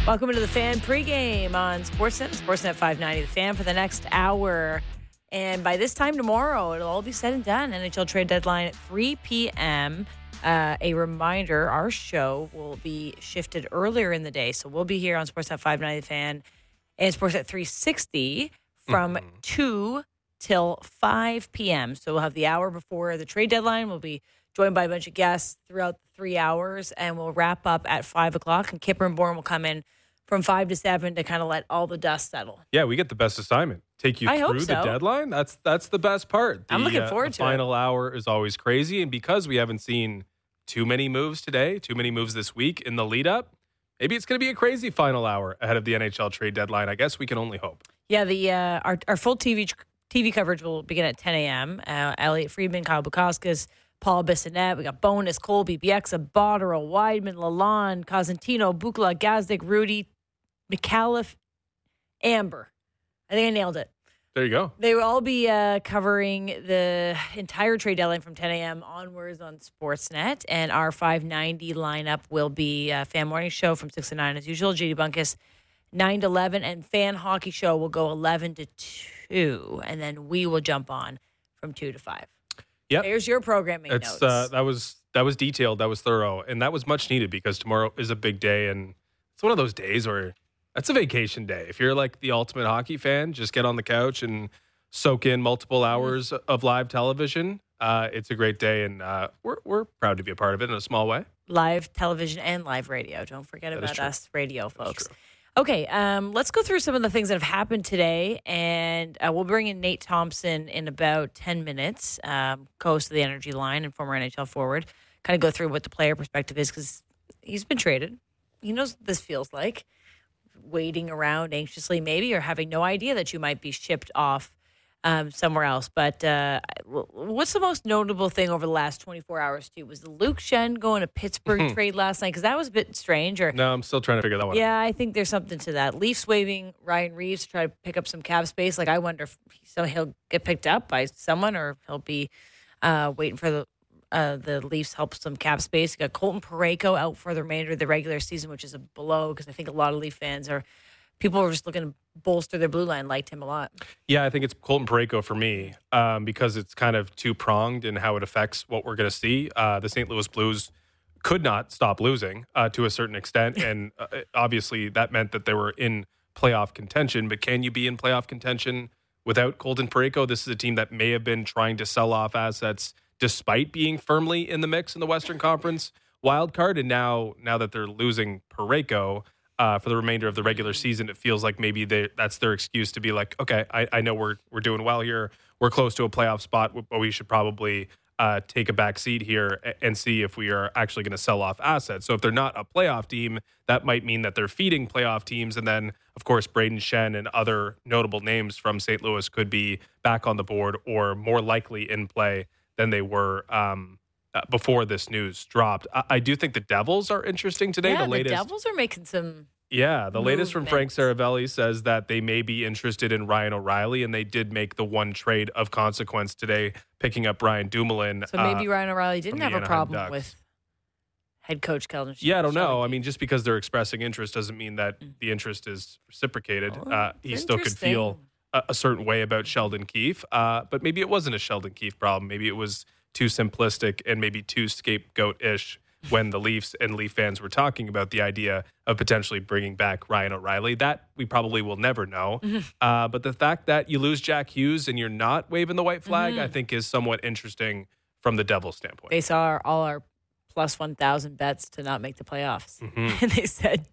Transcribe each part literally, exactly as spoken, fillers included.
Welcome to the Fan pregame on Sportsnet, Sportsnet five ninety. The Fan for the next hour. And by this time tomorrow, it'll all be said and done. N H L trade deadline at three p.m. Uh, a reminder, our show will be shifted earlier in the day. So we'll be here on Sportsnet five ninety The Fan and Sportsnet three sixty from mm-hmm. two till five p.m. So we'll have the hour before the trade deadline. We'll be joined by a bunch of guests throughout the three hours, and we'll wrap up at five o'clock. And Kipper and Bourne will come in from five to seven to kind of let all the dust settle. Yeah, we get the best assignment. Take you I through so. the deadline. That's that's the best part. The, I'm looking forward uh, the to final it. hour is always crazy, and because we haven't seen too many moves today, too many moves this week in the lead up, maybe it's going to be a crazy final hour ahead of the N H L trade deadline. I guess we can only hope. Yeah, the uh, our our full T V T V coverage will begin at ten a.m. Uh, Elliot Friedman, Kyle Bukauskas, Paul Bissonnette. We got Bonus, Colby, Bieksa, Botterill, Weidman, Lalonde, Cosentino, Bukala, Gazdic, Rudy, McAuliffe, Amber. I think I nailed it. There you go. They will all be uh, covering the entire trade deadline from ten a.m. onwards on Sportsnet. And our five ninety lineup will be uh, Fan Morning Show from six to nine as usual. J D Bunkus, nine to eleven. And Fan Hockey Show will go eleven to two. And then we will jump on from two to five. Yep. There's your programming it's, notes. Uh, that was that was detailed. That was thorough. And that was much needed because tomorrow is a big day. And it's one of those days where that's a vacation day. If you're like the ultimate hockey fan, just get on the couch and soak in multiple hours of live television. Uh, it's a great day, and uh, we're we're proud to be a part of it in a small way. Live television and live radio. Don't forget That about us radio folks. true. Okay, um, let's go through some of the things that have happened today, and uh, we'll bring in Nate Thompson in about ten minutes, um, co-host of the Energy Line and former N H L forward, kind of go through what the player perspective is because he's been traded. He knows what this feels like. Waiting around anxiously maybe or having no idea that you might be shipped off um, somewhere else. But uh, what's the most notable thing over the last twenty-four hours too? Was the Luke Shen going to Pittsburgh trade last night? Because that was a bit strange. Or No, I'm still trying to figure that one out. Yeah, I think there's something to that. Leafs waiving Ryan Reeves to try to pick up some cap space. Like I wonder if so he'll get picked up by someone or he'll be uh, waiting for the Uh, the Leafs help some cap space. You got Colton Parayko out for the remainder of the regular season, which is a blow because I think a lot of Leaf fans are people were just looking to bolster their blue line, liked him a lot. Yeah, I think it's Colton Parayko for me um, because it's kind of two-pronged in how it affects what we're going to see. Uh, the Saint Louis Blues could not stop losing uh, to a certain extent, and uh, obviously that meant that they were in playoff contention. But can you be in playoff contention without Colton Parayko? This is a team that may have been trying to sell off assets despite being firmly in the mix in the Western Conference wild card. And now now that they're losing Parayko uh, for the remainder of the regular season, it feels like maybe they, that's their excuse to be like, okay, I, I know we're we're doing well here. We're close to a playoff spot, but we should probably uh, take a back seat here and see if we are actually going to sell off assets. So if they're not a playoff team, that might mean that they're feeding playoff teams. And then, of course, Braden Shen and other notable names from Saint Louis could be back on the board or more likely in play than they were um, uh, before this news dropped. I, I do think the Devils are interesting today. Yeah, the latest, the Devils are making some. Yeah, the latest from Frank movements. Saravelli says that they may be interested in Ryan O'Reilly, and they did make the one trade of consequence today, picking up Brian Dumoulin. So maybe uh, Ryan O'Reilly didn't from have the a Anaheim problem Ducks. with head coach Keldon. Yeah, I don't know. I Shelby. mean, just because they're expressing interest doesn't mean that Mm. the interest is reciprocated. Oh, uh, he still could interesting. feel a, a certain way about Sheldon Keefe, uh, but maybe it wasn't a Sheldon Keefe problem. Maybe it was too simplistic and maybe too scapegoat-ish when the Leafs and Leaf fans were talking about the idea of potentially bringing back Ryan O'Reilly. That we probably will never know. Mm-hmm. Uh, but the fact that you lose Jack Hughes and you're not waving the white flag, Mm-hmm. I think is somewhat interesting from the Devils' standpoint. They saw our, all our plus one thousand bets to not make the playoffs. Mhm. And they said,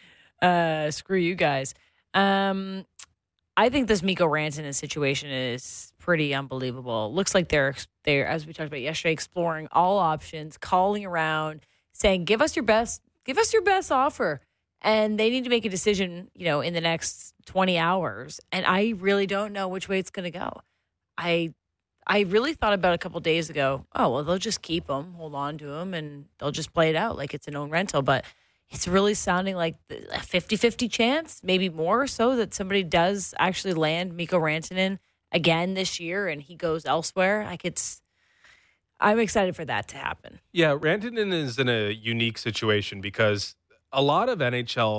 uh, screw you guys. Um, I think this Mikko Rantanen situation is pretty unbelievable. Looks like they're, they're, as we talked about yesterday, exploring all options, calling around, saying, give us your best, give us your best offer. And they need to make a decision, you know, in the next twenty hours. And I really don't know which way it's going to go. I I really thought about a couple days ago, oh, well, they'll just keep him, hold on to him, and they'll just play it out like it's an own rental. But it's really sounding like a fifty-fifty chance, maybe more so, that somebody does actually land Mikko Rantanen again this year and he goes elsewhere. Like it's, I'm excited for that to happen. Yeah, Rantanen is in a unique situation because a lot of N H L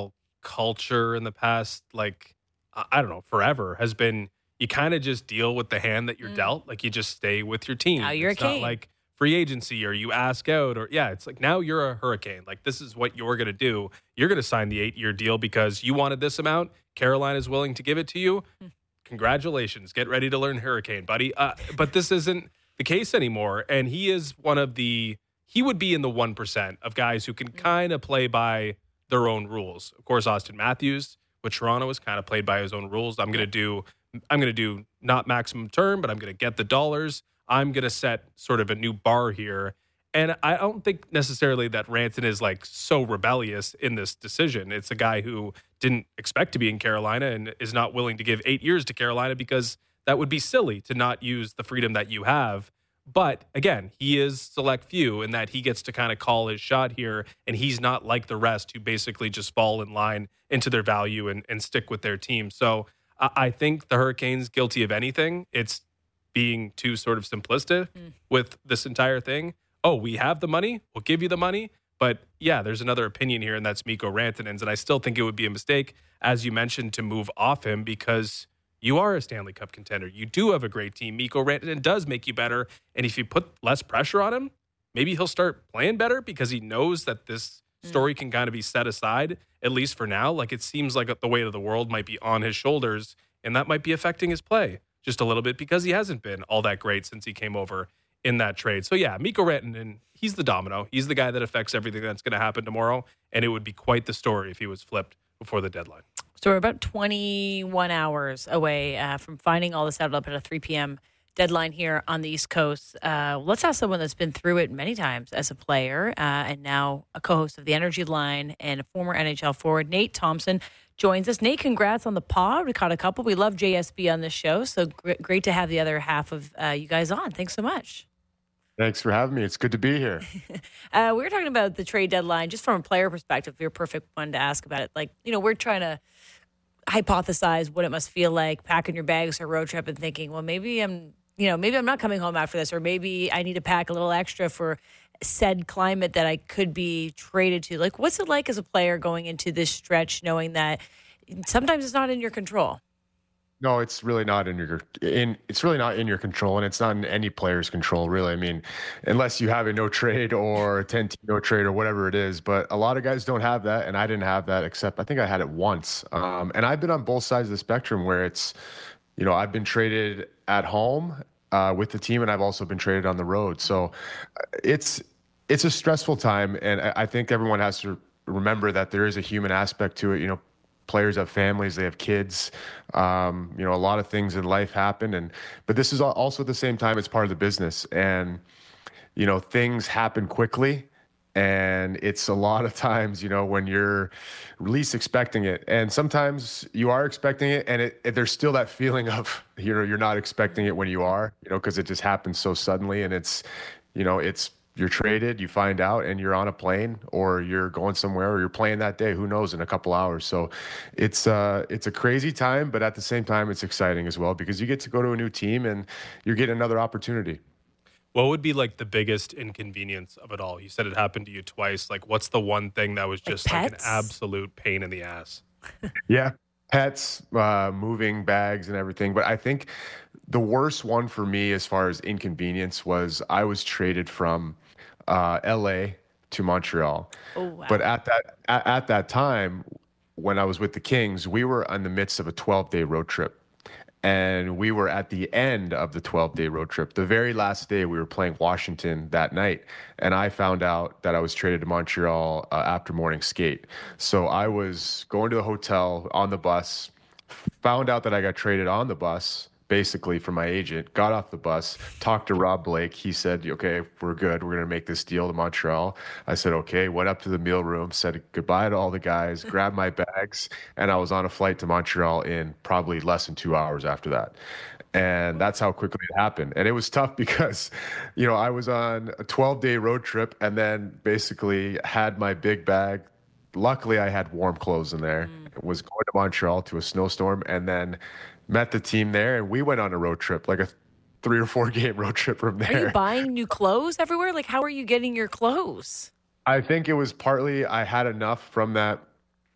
culture in the past, like, I I don't know, forever has been you kind of just deal with the hand that you're Mm. dealt. Like, you just stay with your team. Now you're it's a not Kane. like free agency or you ask out or, yeah, it's like now you're a Hurricane. Like, this is what you're going to do. You're going to sign the eight year deal because you wanted this amount. Carolina's willing to give it to you. Hmm. Congratulations. Get ready to learn Hurricane, buddy. Uh, but this isn't the case anymore. And he is one of the, he would be in the one percent of guys who can kind of play by their own rules. Of course, Austin Matthews with Toronto has kind of played by his own rules. I'm going to do, I'm going to do not maximum term, but I'm going to get the dollars. I'm going to set sort of a new bar here. And I don't think necessarily that Ranton is like so rebellious in this decision. It's a guy who didn't expect to be in Carolina and is not willing to give eight years to Carolina because that would be silly to not use the freedom that you have. But again, he is select few in that he gets to kind of call his shot here. And he's not like the rest who basically just fall in line into their value and, and stick with their team. So I, I think the Hurricanes guilty of anything. It's being too sort of simplistic Mm. with this entire thing. Oh, we have the money. We'll give you the money. But yeah, there's another opinion here, and that's Mikko Rantanen's. And I still think it would be a mistake, as you mentioned, to move off him because you are a Stanley Cup contender. You do have a great team. Mikko Rantanen does make you better. And if you put less pressure on him, maybe he'll start playing better because he knows that this story can kind of be set aside, at least for now. Like, it seems like the weight of the world might be on his shoulders, and that might be affecting his play just a little bit because he hasn't been all that great since he came over in that trade. So yeah, Mikko Rantanen, he's the domino. He's the guy that affects everything that's going to happen tomorrow, and it would be quite the story if he was flipped before the deadline. So we're about twenty-one hours away uh, from finding all this out up at a three p.m. deadline here on the East Coast. Uh, let's ask someone that's been through it many times as a player uh, and now a co-host of the Energy Line and a former N H L forward. Nate Thompson joins us. Nate, congrats on the pod. We caught a couple. We love J S B on this show, so gr- great to have the other half of uh, you guys on. Thanks so much. Thanks for having me. It's good to be here. uh, we were talking about the trade deadline just from a player perspective. You're a perfect one to ask about it. Like, you know, we're trying to hypothesize what it must feel like packing your bags for a road trip and thinking, well, maybe I'm, you know, maybe I'm not coming home after this, or maybe I need to pack a little extra for said climate that I could be traded to. Like, what's it like as a player going into this stretch, knowing that sometimes it's not in your control? No, it's really not in your in. It's really not in your control, and it's not in any player's control, really. I mean, unless you have a no trade or a ten team no trade or whatever it is. But a lot of guys don't have that, and I didn't have that. Except I think I had it once. Um, and I've been on both sides of the spectrum where it's, you know, I've been traded at home uh, with the team, and I've also been traded on the road. So it's it's a stressful time, and I I think everyone has to remember that there is a human aspect to it. You know, players have families, they have kids. Um, you know, a lot of things in life happen, and but this is al- also at the same time it's part of the business, and you know, things happen quickly. And it's a lot of times, you know, when you're least expecting it. And sometimes you are expecting it, and it, it, there's still that feeling of, you know, you're not expecting it when you are, you know, because it just happens so suddenly. And it's, you know, it's, you're traded, you find out, and you're on a plane or you're going somewhere or you're playing that day, who knows, in a couple hours. So it's uh, it's a crazy time, but at the same time, it's exciting as well because you get to go to a new team and you're getting another opportunity. What would be like the biggest inconvenience of it all? You said it happened to you twice. Like, what's the one thing that was just like, like an absolute pain in the ass? Yeah. Pets, uh, moving bags and everything. But I think the worst one for me as far as inconvenience was I was traded from uh, L A to Montreal. Oh, wow. But at that at, at that time, when I was with the Kings, we were in the midst of a twelve-day road trip. And we were at the end of the twelve-day road trip. The very last day, we were playing Washington that night. And I found out that I was traded to Montreal uh, after morning skate. So I was going to the hotel on the bus, found out that I got traded on the bus, basically from my agent, got off the bus, talked to Rob Blake. He said, okay, we're good. We're going to make this deal to Montreal. I said, okay, went up to the meal room, said goodbye to all the guys, grabbed my bags, and I was on a flight to Montreal in probably less than two hours after that. And that's how quickly it happened. And it was tough because, you know, I was on a twelve-day road trip and then basically had my big bag. Luckily, I had warm clothes in there. Mm. Was going to Montreal to a snowstorm and then met the team there, and we went on a road trip, like a three or four game road trip from there. Are you buying new clothes everywhere? Like, how are you getting your clothes? I think it was partly I had enough from that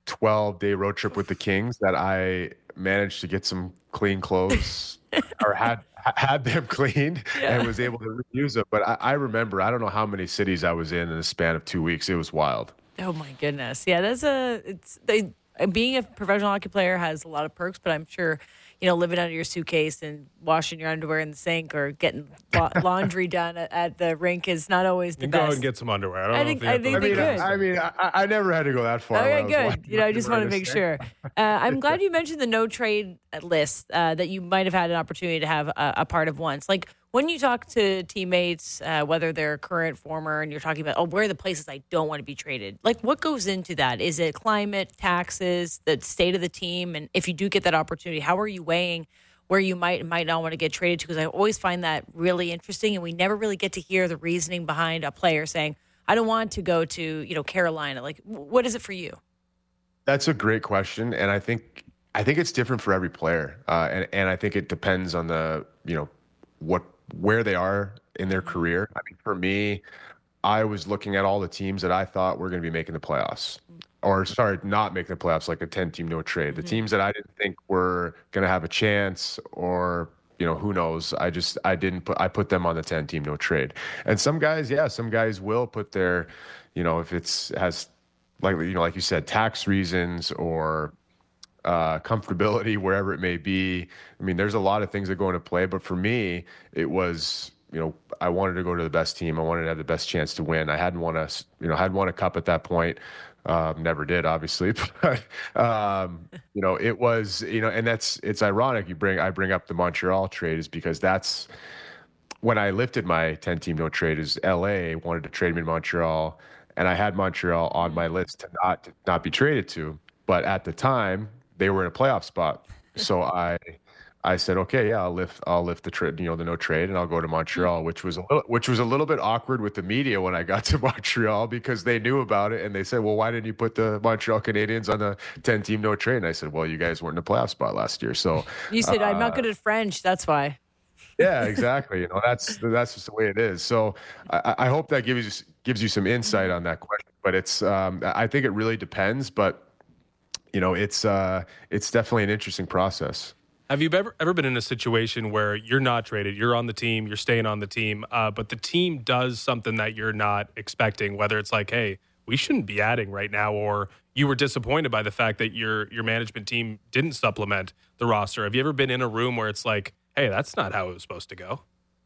twelve day road trip with the Kings that I managed to get some clean clothes or had had them cleaned Yeah. and was able to reuse them. But I, I remember, I don't know how many cities I was in in the span of two weeks. It was wild. Oh my goodness. Yeah, that's a it's they being a professional hockey player has a lot of perks, but I'm sure, you know, living out of your suitcase and washing your underwear in the sink or getting la- laundry done at, at the rink is not always the You best. go out and get some underwear. I don't I know think- if you I have think to I they mean, could. I, I mean, I, I never had to go that far. when I Okay, was good. washing You know, I just underwear want to in make the sure. Uh, I'm glad you mentioned the no trade list uh, that you might have had an opportunity to have a, a part of once. Like when you talk to teammates, uh, whether they're current, former, and you're talking about, oh, where are the places I don't want to be traded? Like what goes into that? Is it climate, taxes, the state of the team? And if you do get that opportunity, how are you weighing where you might and might not want to get traded to? Because I always find that really interesting, and we never really get to hear the reasoning behind a player saying, I don't want to go to, you know, Carolina. Like, what is it for you? That's a great question, and I think I think it's different for every player, uh, and and I think it depends on the you know what where they are in their career. I mean, for me, I was looking at all the teams that I thought were going to be making the playoffs, or sorry, not making the playoffs, like a ten-team no trade. The teams that I didn't think were going to have a chance, or you know, who knows? I just I didn't put I put them on the ten-team no trade. And some guys, yeah, some guys will put their, you know, if it's has like you know, like you said, tax reasons or uh, comfortability, wherever it may be. I mean, there's a lot of things that go into play, but for me, it was, you know, I wanted to go to the best team. I wanted to have the best chance to win. I hadn't won a, you know, hadn't won a cup at that point. Um, never did, obviously, but um, you know, it was, you know, and that's it's ironic. You bring I bring up the Montreal trade is because that's when I lifted my ten-team no trade. Is L A wanted to trade me to Montreal, and I had Montreal on my list to not to not be traded to. But at the time, they were in a playoff spot, so I I said, okay, yeah, I'll lift I'll lift the trade, you know, the no trade, and I'll go to Montreal, which was a little, which was a little bit awkward with the media when I got to Montreal because they knew about it and they said, well, why didn't you put the Montreal Canadiens on the ten-team no trade? And I said, well, you guys weren't in a playoff spot last year, so You said, I'm not uh, good at French. That's why. yeah, exactly. You know, that's that's just the way it is. So I, I hope that gives you gives you some insight on that question. But it's um, I think it really depends. But you know, it's uh, it's definitely an interesting process. Have you ever ever been in a situation where you're not traded, you're on the team, you're staying on the team, uh, but the team does something that you're not expecting? Whether it's like, hey, we shouldn't be adding right now, or you were disappointed by the fact that your your management team didn't supplement the roster. Have you ever been in a room where it's like, hey, that's not how it was supposed to go?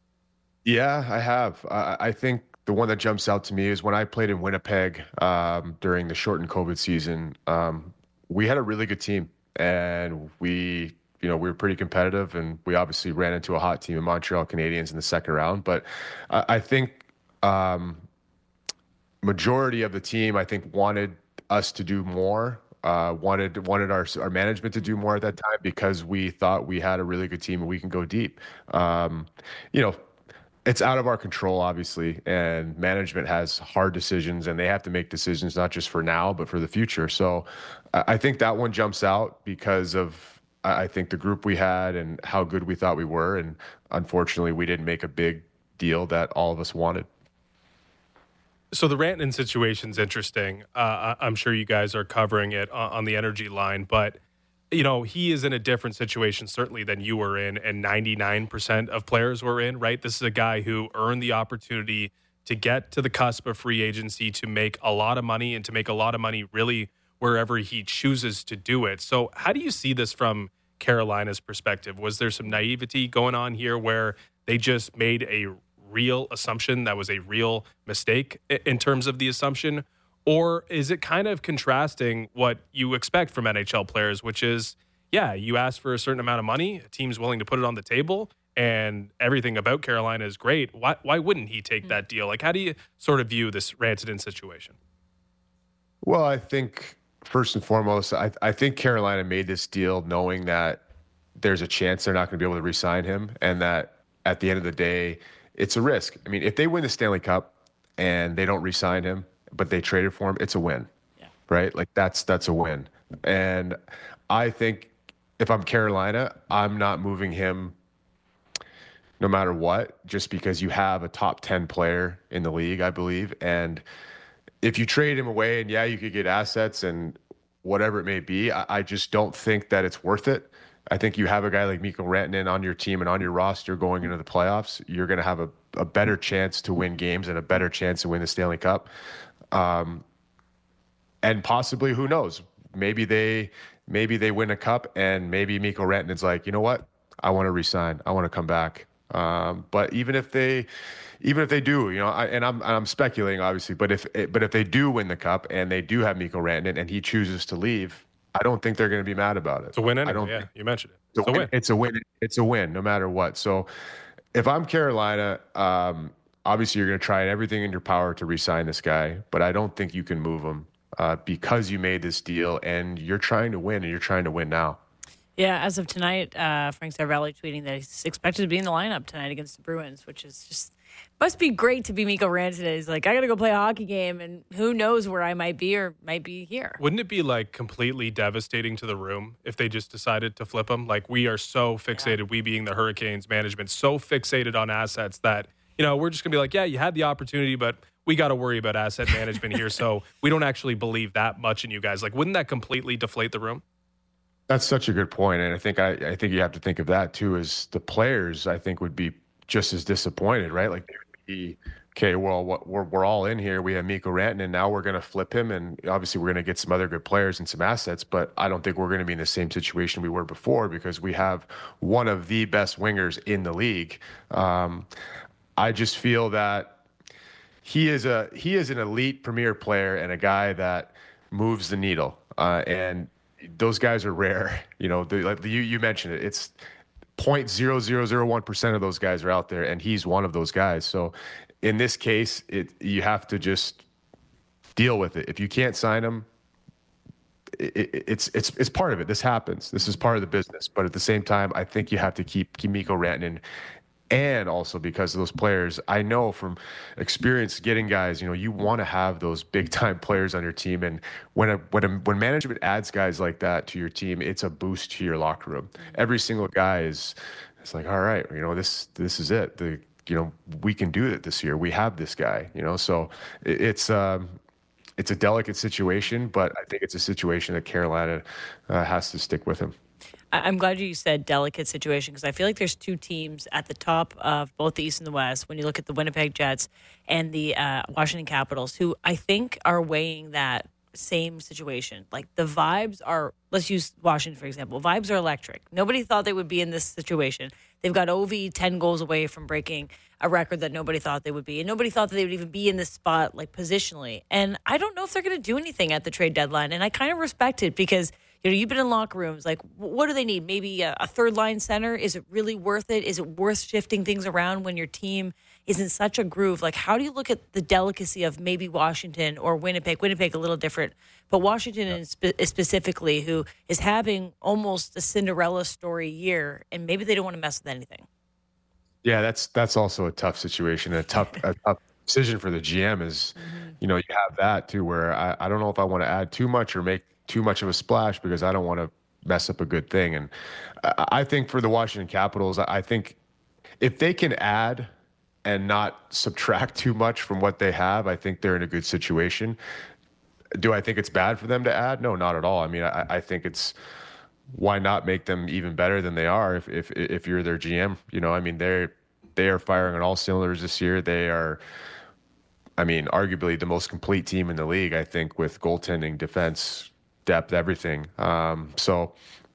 Yeah, I have. I, I think the one that jumps out to me is when I played in Winnipeg um, during the shortened COVID season. Um, we had a really good team, and we, you know, we were pretty competitive, and we obviously ran into a hot team in Montreal Canadiens in the second round. But I, I think um, majority of the team, I think, wanted us to do more. Uh, wanted wanted our our management to do more at that time because we thought we had a really good team and we can go deep. Um, you know, it's out of our control, obviously, and management has hard decisions, and they have to make decisions not just for now but for the future. So, I I think that one jumps out because of I I think the group we had and how good we thought we were, and unfortunately, we didn't make a big deal that all of us wanted. So the Rantanen situation's interesting. Uh, I- I'm sure you guys are covering it on, on the energy line, but you know, he is in a different situation certainly than you were in, and ninety-nine percent of players were in, right? This is a guy who earned the opportunity to get to the cusp of free agency, to make a lot of money, and to make a lot of money really wherever he chooses to do it. So how do you see this from Carolina's perspective? Was there some naivety going on here where they just made a real assumption that was a real mistake in terms of the assumption? Or is it kind of contrasting what you expect from N H L players, which is, yeah, you ask for a certain amount of money, a team's willing to put it on the table, and everything about Carolina is great. Why why wouldn't he take that deal? Like, how do you sort of view this Rantanen situation? Well, I think first and foremost, I, I think Carolina made this deal knowing that there's a chance they're not going to be able to re-sign him, and that at the end of the day, it's a risk. I mean, if they win the Stanley Cup and they don't re-sign him, but they traded for him, it's a win, yeah. Right? Like that's that's a win. And I think if I'm Carolina, I'm not moving him no matter what, just because you have a top ten player in the league, I believe. And if you trade him away, and yeah, you could get assets and whatever it may be. I, I just don't think that it's worth it. I think you have a guy like Mikko Rantanen on your team and on your roster going into the playoffs, you're going to have a, a better chance to win games and a better chance to win the Stanley Cup. Um, and possibly, who knows, maybe they maybe they win a cup and maybe Mikko Rantanen's like, you know what, I want to resign. I want to come back. Um, but even if they, even if they do, you know, I, and I'm I'm speculating obviously, but if but if they do win the cup and they do have Mikko Rantanen and he chooses to leave, I don't think they're going to be mad about it. It's a win anyway. I don't yeah, think, you mentioned it. It's, it's a win. win. It's a win. It's a win, no matter what. So, if I'm Carolina, um, obviously you're going to try everything in your power to re-sign this guy, but I don't think you can move him uh, because you made this deal and you're trying to win, and you're trying to win now. Yeah, as of tonight, uh, Frank Saravalli tweeting that he's expected to be in the lineup tonight against the Bruins, which is just must be great to be Mikko Rantanen. He's like, I got to go play a hockey game, and who knows where I might be or might be here. Wouldn't it be like completely devastating to the room if they just decided to flip him? Like, we are so fixated, yeah. we being the Hurricanes management, so fixated on assets that, you know, we're just going to be like, yeah, you had the opportunity, but we got to worry about asset management here. So we don't actually believe that much in you guys. Like, wouldn't that completely deflate the room? That's such a good point, and I think I, I think you have to think of that too. As the players, I think would be just as disappointed, right? Like, they would be, okay, well, what, we're we're all in here. We have Mikko Rantanen, now we're going to flip him, and obviously we're going to get some other good players and some assets. But I don't think we're going to be in the same situation we were before because we have one of the best wingers in the league. Um, I just feel that he is a he is an elite premier player and a guy that moves the needle, uh, and those guys are rare. You know, the, like you, you mentioned it, it's zero point zero zero zero one percent of those guys are out there, and he's one of those guys. So in this case, it you have to just deal with it. If you can't sign him, it, it, it's it's it's part of it. This happens. This is part of the business. But at the same time, I think you have to keep Mikko Rantanen. And also because of those players, I know from experience getting guys, you know, you want to have those big time players on your team. And when a, when a, when management adds guys like that to your team, it's a boost to your locker room. Every single guy is, it's like, all right, you know, this this is it. The you know, we can do it this year. We have this guy, you know, so it, it's um, it's a delicate situation, but I think it's a situation that Carolina uh, has to stick with him. I'm glad you said delicate situation because I feel like there's two teams at the top of both the East and the West when you look at the Winnipeg Jets and the uh, Washington Capitals, who I think are weighing that same situation. Like the vibes are, let's use Washington, for example. Vibes are electric. Nobody thought they would be in this situation. They've got Ovi ten goals away from breaking a record that nobody thought they would be. And nobody thought that they would even be in this spot, like positionally. And I don't know if they're going to do anything at the trade deadline. And I kind of respect it because, you know, you've been in locker rooms. Like, what do they need? Maybe a, a third line center? Is it really worth it? Is it worth shifting things around when your team is in such a groove? Like, how do you look at the delicacy of maybe Washington or Winnipeg? Winnipeg a little different, but Washington yeah. spe- specifically, who is having almost a Cinderella story year, and maybe they don't want to mess with anything. Yeah, that's that's also a tough situation, a tough a tough decision for the G M. Is mm-hmm. you know, you have that too, where I, I don't know if I want to add too much or make too much of a splash because I don't want to mess up a good thing. And I, I think for the Washington Capitals, I think if they can add and not subtract too much from what they have, I think they're in a good situation. Do I think it's bad for them to add? No, not at all. I mean, I, I think it's, why not make them even better than they are if if if you're their G M? You know, I mean, they're they are firing on all cylinders this year. They are, I mean, arguably the most complete team in the league, I think, with goaltending, defense, depth, everything. Um, so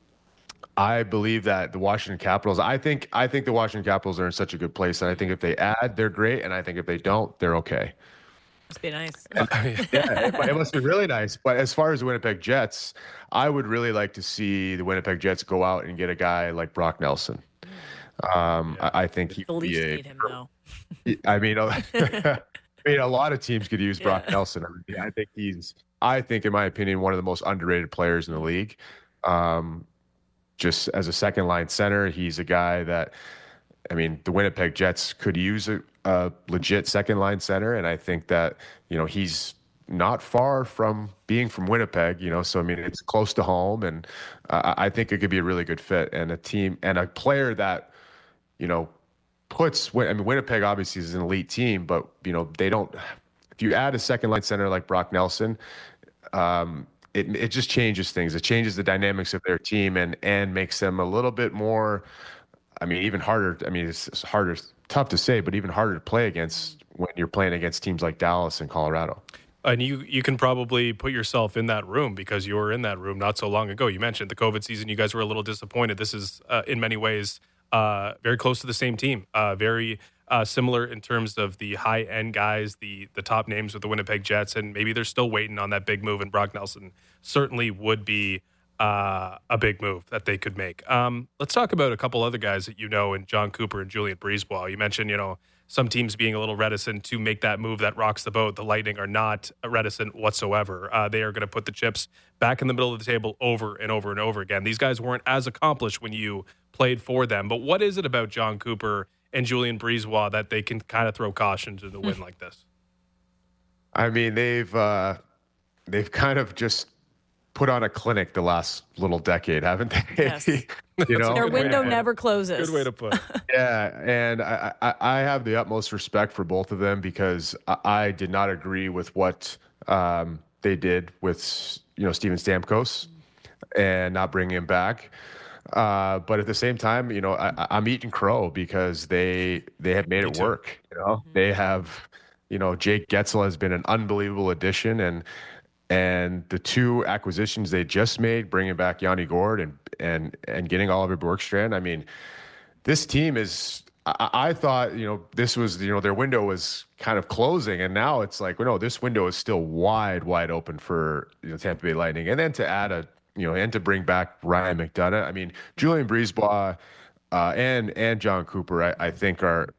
I believe that the Washington Capitals, I think I think the Washington Capitals are in such a good place. And I think if they add, they're great. And I think if they don't, they're okay. Must be nice. yeah, it, it must be really nice. But as far as the Winnipeg Jets, I would really like to see the Winnipeg Jets go out and get a guy like Brock Nelson. Um, yeah. I, I think he would be a, need him, though. I mean, I mean, a lot of teams could use yeah. Brock Nelson. I, mean, I think he's, I think, in my opinion, one of the most underrated players in the league. Um, just as a second line center, he's a guy that, I mean, the Winnipeg Jets could use a, a legit second line center. And I think that, you know, he's not far from being from Winnipeg, you know, so, I mean, it's close to home. And uh, I think it could be a really good fit and a team and a player that, you know, puts, I mean, Winnipeg obviously is an elite team, but, you know, they don't, if you add a second line center like Brock Nelson, um, it it just changes things. It changes the dynamics of their team and and makes them a little bit more. I mean, even harder. I mean, it's, it's harder, tough to say, but even harder to play against when you're playing against teams like Dallas and Colorado. And you you can probably put yourself in that room because you were in that room not so long ago. You mentioned the COVID season. You guys were a little disappointed. This is uh, in many ways uh, very close to the same team. Uh, very uh, similar in terms of the high end guys, the the top names with the Winnipeg Jets, and maybe they're still waiting on that big move. And Brock Nelson certainly would be uh, a big move that they could make. Um, let's talk about a couple other guys that you know, and John Cooper and Julien BriseBois. You mentioned, you know, some teams being a little reticent to make that move that rocks the boat. The Lightning are not reticent whatsoever. Uh, they are going to put the chips back in the middle of the table over and over and over again. These guys weren't as accomplished when you played for them. But what is it about John Cooper and Julien BriseBois that they can kind of throw caution to the wind like this? I mean, they've uh, they've kind of just put on a clinic the last little decade, haven't they? Yes. you know, Their window never closes. Good way to put it. Yeah, and I, I, I have the utmost respect for both of them because I, I did not agree with what um, they did with, you know, Steven Stamkos and not bringing him back. Uh, but at the same time, you know, I, I'm eating crow because they they have made Me it too. work. You know, Mm-hmm. they have, you know, Jake Getzel has been an unbelievable addition, and and the two acquisitions they just made, bringing back Yanni Gourde and and and getting Oliver Bjorkstrand. I mean, this team is. I, I thought, you know, this was, you know, their window was kind of closing, and now it's like, well, no, this window is still wide, wide open for, you know, Tampa Bay Lightning, and then to add a, you know, and to bring back Ryan McDonough. I mean, Julien BriseBois uh, and and John Cooper, I, I think are.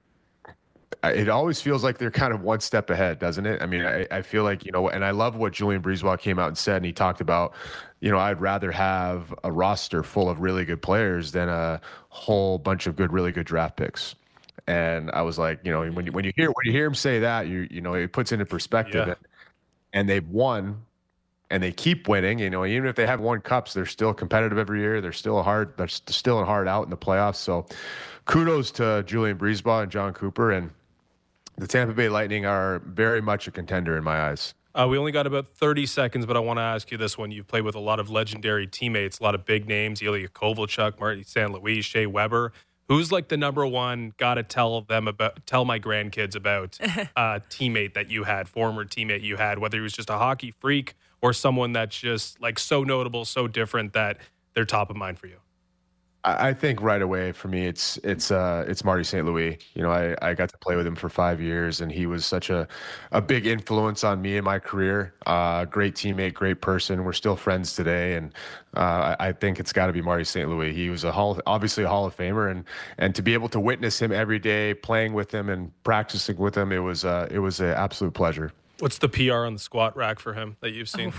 It always feels like they're kind of one step ahead, doesn't it? I mean, I, I feel like, you know, and I love what Julien BriseBois came out and said, and he talked about, you know, I'd rather have a roster full of really good players than a whole bunch of good, really good draft picks. And I was like, you know, when you when you hear when you hear him say that, you you know, it puts into perspective. Yeah. And, and they've won, and they keep winning. You know, even if they haven't won cups, they're still competitive every year. They're still a hard, they're still a hard out in the playoffs. So, kudos to Julien BriseBois and John Cooper, and the Tampa Bay Lightning are very much a contender in my eyes. Uh, we only got about thirty seconds, but I want to ask you this one. You've played with a lot of legendary teammates, a lot of big names, Ilya Kovalchuk, Marty Saint Louis, Shea Weber. Who's like the number one, got to tell them about, tell my grandkids about uh, teammate that you had, former teammate you had, whether he was just a hockey freak or someone that's just like so notable, so different that they're top of mind for you? I I think right away for me, it's it's uh it's Marty Saint Louis. You know, I, I got to play with him for five years, and he was such a, a big influence on me in my career. Uh, great teammate, great person. We're still friends today, and uh, I, I think it's got to be Marty Saint Louis. He was a hall, obviously a Hall of Famer, and and to be able to witness him every day, playing with him and practicing with him, it was uh, it was an absolute pleasure. What's the P R on the squat rack for him that you've seen?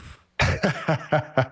uh,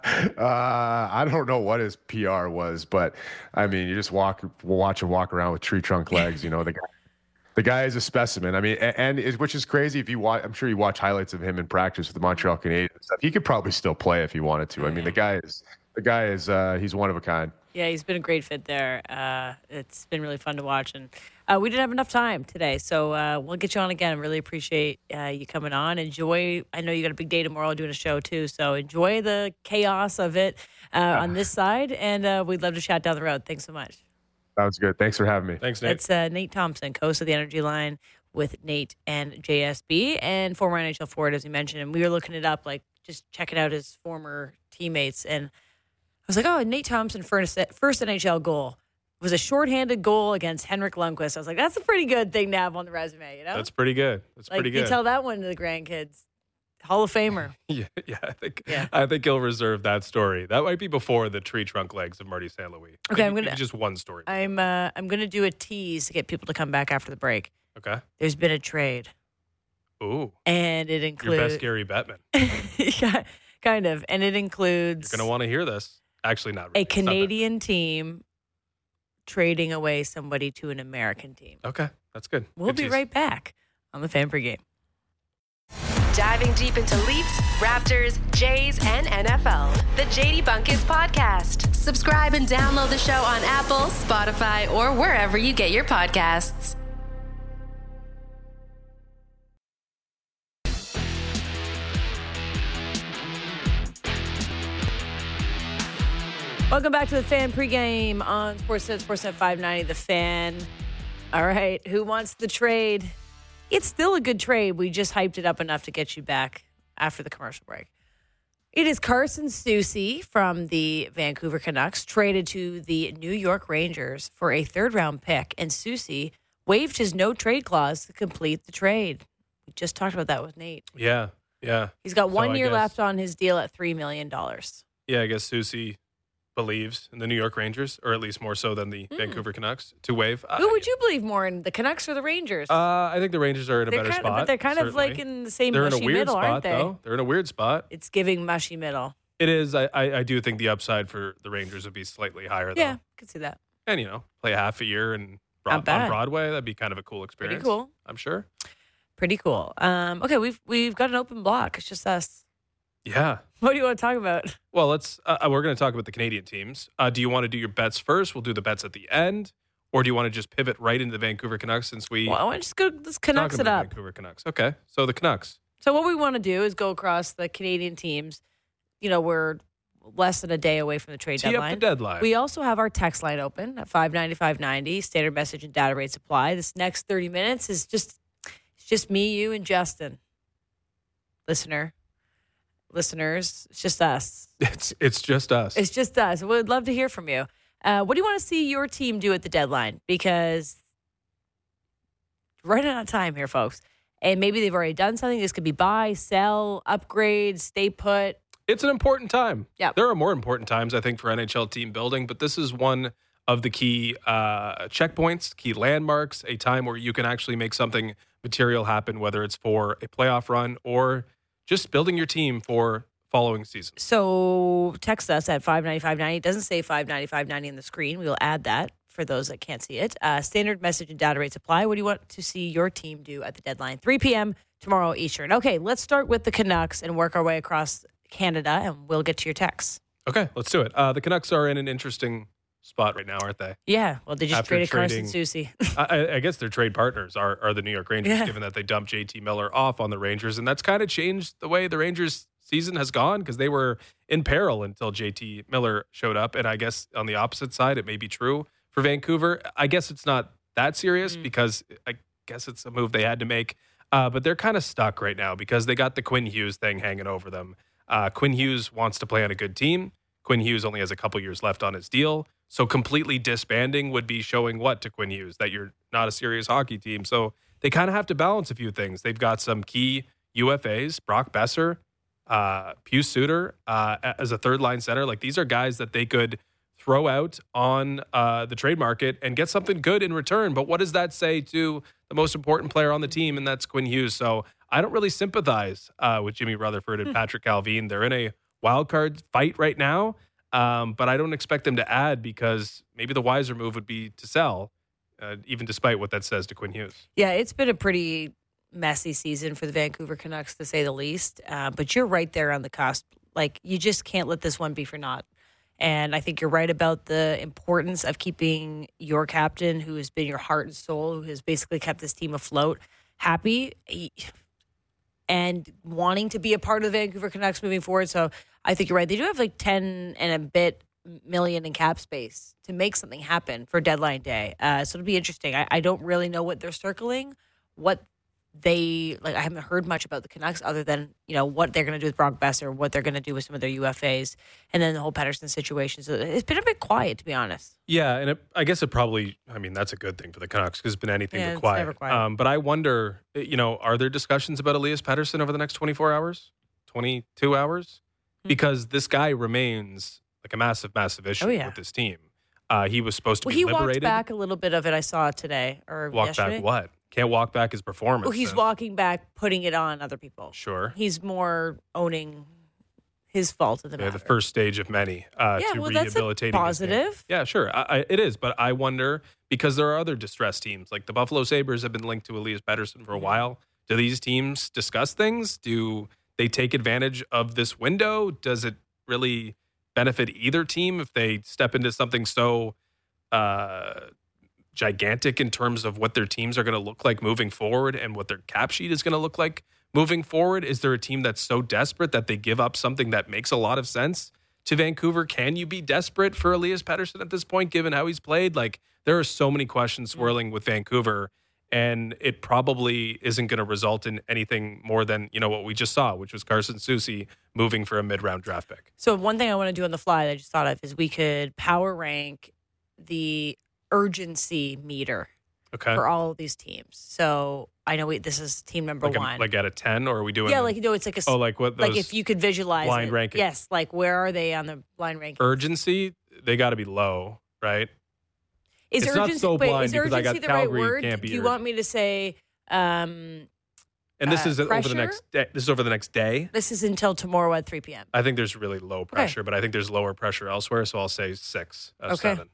I don't know what his P R was, but I mean, you just walk, watch him walk around with tree trunk legs. You know, the guy, the guy is a specimen. I mean, and, and is, which is crazy. If you watch, I'm sure you watch highlights of him in practice with the Montreal Canadiens and stuff. He could probably still play if he wanted to. I mean, the guy is, the guy is, uh, he's one of a kind. Yeah, he's been a great fit there. Uh, it's been really fun to watch. And uh, we didn't have enough time today, so uh, we'll get you on again. Really appreciate uh, you coming on. Enjoy. I know you got a big day tomorrow doing a show, too, so enjoy the chaos of it uh, on this side, and uh, we'd love to chat down the road. Thanks so much. Sounds good. Thanks for having me. Thanks, Nate. It's uh, Nate Thompson, host of the Energy Line with Nate and J S B, and former N H L forward, as you mentioned. And we were looking it up, like just checking out his former teammates, and I was like, oh, Nate Thompson first first N H L goal was a shorthanded goal against Henrik Lundqvist. I was like, that's a pretty good thing to have on the resume, you know? That's pretty good. That's like, pretty good. you tell that one to the grandkids. Hall of Famer. Yeah, yeah, I think Yeah. I think he'll reserve that story. That might be before the tree trunk legs of Marty Saint Louis. Okay, Maybe- I'm gonna- maybe just one story. I'm uh, I'm going to do a tease to get people to come back after the break. Okay. There's been a trade, Ooh, and it your includes best Gary Bettman. yeah, kind of, and it includes You're gonna want to hear this. Actually, not really. a It's not that- Canadian team trading away somebody to an American team. Okay, that's good. We'll Good be tease. right back on the Fan Pregame. Diving deep into Leafs, Raptors, Jays, and N F L. The J D Bunkis Podcast. Subscribe and download the show on Apple, Spotify, or wherever you get your podcasts. Welcome back to the Fan pregame on Sportsnet, Sportsnet five ninety, The Fan. All right, who wants the trade? It's still a good trade. We just hyped it up enough to get you back after the commercial break. It is Carson Soucy from the Vancouver Canucks traded to the New York Rangers for a third-round pick, and Soucy waived his no-trade clause to complete the trade. We just talked about that with Nate. Yeah, yeah. He's got one So I year guess- left on his deal at three million dollars. Yeah, I guess Soucy believes in the New York Rangers, or at least more so than the Mm. Vancouver Canucks, to waive. Who would you believe more in, the Canucks or the Rangers? Uh, I think the Rangers are in a they're better kind spot. of, but they're kind of certainly. like in the same They're in mushy a weird middle, spot, aren't they? though. They're in a weird spot. It's giving mushy middle. It is. I, I, I do think the upside for the Rangers would be slightly higher, though. Yeah, I can see that. And, you know, play half a year and Not on bad. Broadway. That'd be kind of a cool Pretty experience. cool. I'm sure. Pretty cool. Um, okay, we've we've got an open block. It's just us. Yeah. What do you want to talk about? Well, let's. Uh, we're going to talk about the Canadian teams. Uh, do you want to do your bets first? We'll do the bets at the end, or do you want to just pivot right into the Vancouver Canucks since we Well, I want to just go. Let's Canucks talking it about up. Vancouver Canucks. Okay, so the Canucks. So what we want to do is go across the Canadian teams. You know, we're less than a day away from the trade Tee up deadline. the deadline. We also have our text line open at five ninety, five ninety, standard message and data rate supply. This next thirty minutes is just it's just me, you, and Justin. Listener. Listeners, it's just us. It's it's just us. It's just us. We'd love to hear from you. Uh, what do you want to see your team do at the deadline? Because running out of time here, folks. And maybe they've already done something. This could be buy, sell, upgrade, stay put. It's an important time. Yeah. There are more important times, I think, for N H L team building, but this is one of the key uh, checkpoints, key landmarks, a time where you can actually make something material happen, whether it's for a playoff run or just building your team for following season. So text us at five ninety, five ninety. It doesn't say five ninety, five ninety on the screen. We will add that for those that can't see it. Uh, standard message and data rate supply. What do you want to see your team do at the deadline? three p.m. tomorrow Eastern. Okay, let's start with the Canucks and work our way across Canada, and we'll get to your texts. Okay, let's do it. Uh, the Canucks are in an interesting spot right now, aren't they? Yeah, well, they just After traded trading- Carson Soucy. I, I guess their trade partners are, are the New York Rangers, Yeah. given that they dumped J T Miller off on the Rangers. And that's kind of changed the way the Rangers season has gone because they were in peril until J T Miller showed up. And I guess on the opposite side, it may be true for Vancouver. I guess it's not that serious Mm. because I guess it's a move they had to make. Uh, but they're kind of stuck right now because they got the Quinn Hughes thing hanging over them. Uh, Quinn Hughes wants to play on a good team. Quinn Hughes only has a couple years left on his deal. So completely disbanding would be showing what to Quinn Hughes? That you're not a serious hockey team. So they kind of have to balance a few things. They've got some key U F As, Brock Besser, uh, Pius Suter uh, as a third line center. Like these are guys that they could throw out on uh, the trade market and get something good in return. But what does that say to the most important player on the team? And that's Quinn Hughes. So I don't really sympathize uh, with Jimmy Rutherford and Patrick Calvin. They're in a wild card fight right now. Um, but I don't expect them to add because maybe the wiser move would be to sell, uh, even despite what that says to Quinn Hughes. Yeah, it's been a pretty messy season for the Vancouver Canucks, to say the least. Uh, but you're right there on the cusp. Like, you just can't let this one be for naught. And I think you're right about the importance of keeping your captain, who has been your heart and soul, who has basically kept this team afloat, happy he, and wanting to be a part of the Vancouver Canucks moving forward. So I think you're right. They do have like ten and a bit million in cap space to make something happen for deadline day. Uh, so it'll be interesting. I, I don't really know what they're circling, what they like. I haven't heard much about the Canucks other than, you know, what they're going to do with Brock Besser, what they're going to do with some of their U F As, and then the whole Pettersson situation. So it's been a bit quiet, to be honest. Yeah, and it, I guess it probably, I mean, that's a good thing for the Canucks because it's been anything Yeah, but it's quiet. never quiet. Um, but I wonder, you know, are there discussions about Elias Pettersson over the next twenty-four hours, twenty-two hours? Hmm. Because this guy remains like a massive, massive issue Oh, yeah. with this team. Uh, he was supposed to Well, be he liberated. walked back a little bit of it. I saw it today or Walk yesterday. back what? Can't walk back his performance. Well, he's then. walking back, putting it on other people. Sure. He's more owning his fault in the Yeah, matter. the first stage of many uh, Yeah, to well, that's a rehabilitating his game. positive. Yeah, sure. I, I, it is. But I wonder, because there are other distressed teams, like the Buffalo Sabres have been linked to Elias Pettersson for a Mhm. while. Do these teams discuss things? Do they take advantage of this window? Does it really benefit either team if they step into something so uh, gigantic in terms of what their teams are going to look like moving forward and what their cap sheet is going to look like moving forward? Is there a team that's so desperate that they give up something that makes a lot of sense to Vancouver? Can you be desperate for Elias Pettersson at this point, given how he's played? Like, there are so many questions swirling with Vancouver, and it probably isn't going to result in anything more than, you know, what we just saw, which was Carson Soucy moving for a mid-round draft pick. So one thing I want to do on the fly that I just thought of is we could power rank the urgency meter Okay. for all of these teams. So I know we, this is team number Like, a, one. like at a ten, or are we doing? yeah, like, you know, it's like a, oh, like what? Those like if you could visualize blind it. rankings. Yes, like where are they on the blind ranking? urgency, they got to be low, right? Is it's not urgency, so wait, blind is because I got urgency the right Calgary word? can't be Do you urgent. want me to say um, And this uh, is over pressure? the next day. This is over the next day. this is until tomorrow at three p.m.? I think there's really low pressure, but I think there's lower pressure elsewhere. So I'll say six out of Okay. seven.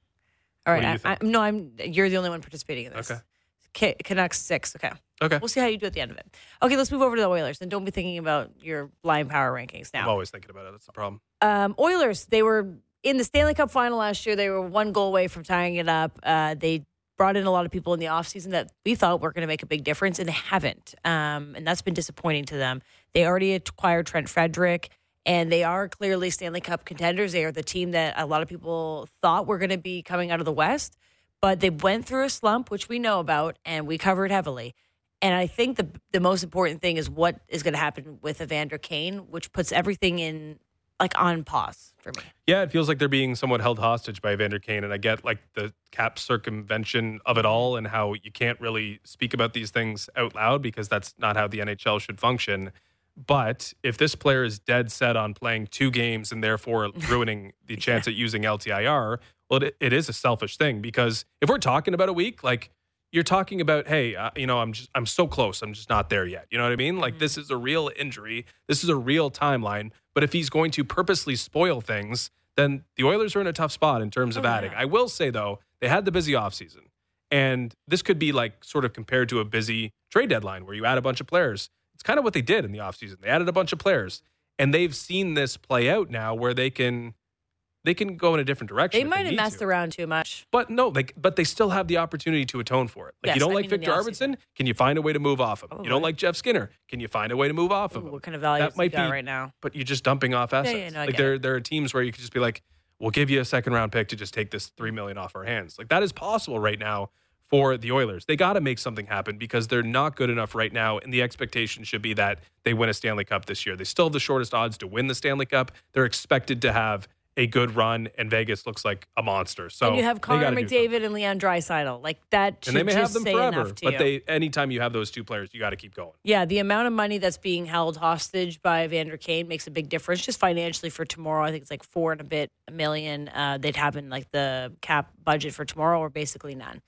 All What do right. you I, I, think? no, I'm. You're the only one participating in this. Okay. K, Canucks six. Okay. Okay. We'll see how you do at the end of it. Okay, let's move over to the Oilers. And don't be thinking about your blind power rankings I'm now. always thinking about it. That's the problem. Um, Oilers, they were in the Stanley Cup final last year. They were one goal away from tying it up. Uh, they brought in a lot of people in the offseason that we thought were going to make a big difference, and they haven't. Um, and that's been disappointing to them. They already acquired Trent Frederick, and they are clearly Stanley Cup contenders. They are the team that a lot of people thought were going to be coming out of the West. But they went through a slump, which we know about, and we covered heavily. And I think the the most important thing is what is going to happen with Evander Kane, which puts everything in like on pause for me. Yeah, it feels like they're being somewhat held hostage by Evander Kane, and I get like the cap circumvention of it all and how you can't really speak about these things out loud because that's not how the N H L should function. But if this player is dead set on playing two games and therefore ruining the chance at using L T I R, well, it, it is a selfish thing because if we're talking about a week, like you're talking about, hey, uh, you know, I'm just I'm so close, I'm just not there yet. You know what I mean? Like this is a real injury, this is a real timeline. But if he's going to purposely spoil things, then the Oilers are in a tough spot in terms of Oh, adding. yeah. I will say though, they had the busy offseason, and this could be like sort of compared to a busy trade deadline where you add a bunch of players. It's kind of what they did in the offseason. They added a bunch of players, and they've seen this play out now where they can they can go in a different direction. They if might have need messed to. around too much. But no, they, but they still have the opportunity to atone for it. Like Yes, you don't I like mean in the Victor offseason. Arvidsson, can you find a way to move off him? Oh, you don't right. like Jeff Skinner, can you find a way to move off of Ooh, him? what kind of value That is might he got be- right now? But you're just dumping off assets. yeah, no, I like get there, there are teams where you could just be like, we'll give you a second round pick to just take this three million off our hands. Like that is possible right now for the Oilers. They got to make something happen because they're not good enough right now, and the expectation should be that they win a Stanley Cup this year. They still have the shortest odds to win the Stanley Cup. They're expected to have a good run, and Vegas looks like a monster. So and you have they Connor gotta do something. McDavid and Leon Draisaitl. Like that should And they may have just them say forever, enough to but you. they anytime you have those two players, you got to keep going. Yeah, the amount of money that's being held hostage by Evander Kane makes a big difference just financially for tomorrow. I think it's like four and a bit million uh, they'd have in like the cap budget for tomorrow, or basically none.